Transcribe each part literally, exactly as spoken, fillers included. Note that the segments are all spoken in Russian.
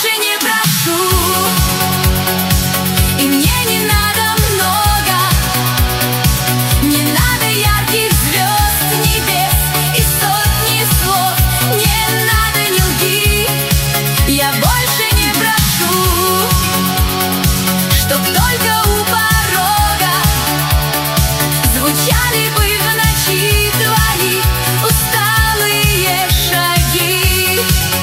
больше не прошу, и мне не надо много. Не надо ярких звезд, небес и сотни слов. Не надо, не лги, я больше не прошу, чтоб только у порога звучали бы в ночи твои усталые шаги.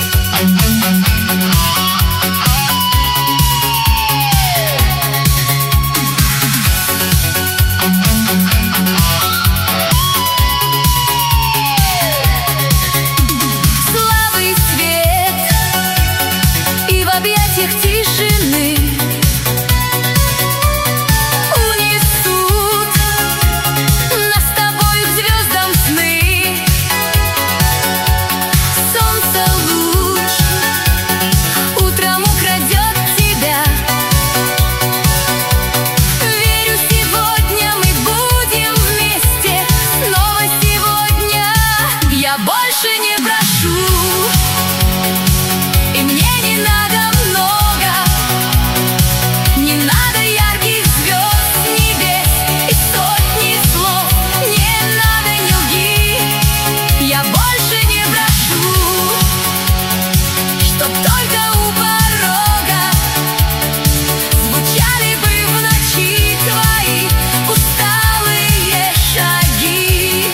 Слабый свет, и в объятиях тишины унесут нас с тобой к звездам сны. Солнце луч утром украдет тебя. Верю, сегодня мы будем вместе, снова сегодня. Я больше не прошу, и мне не надо много. Не надо ярких звезд, небес и сотни слов. Не надо, не лги, я больше не прошу, чтоб только у порога звучали бы в ночи твои усталые шаги.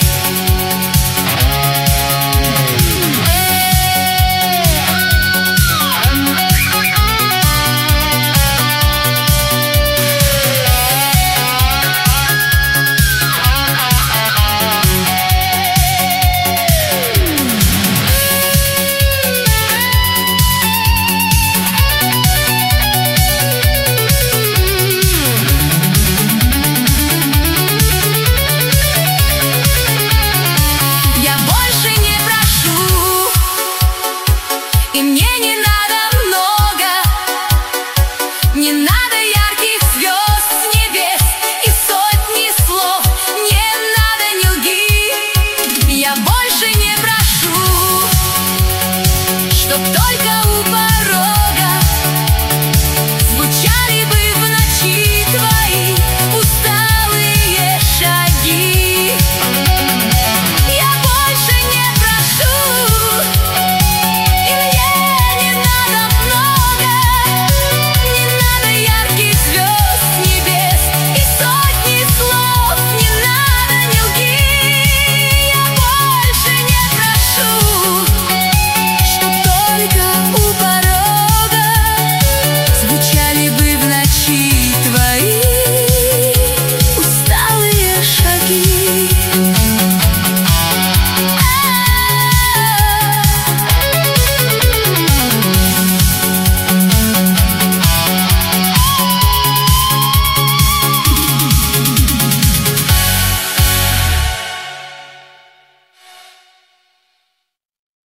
Я больше не прошу, и мне не надо много. Не надо ярких звезд, небес и сотни слов. Не надо, не лги, я больше не прошу, чтоб только у порога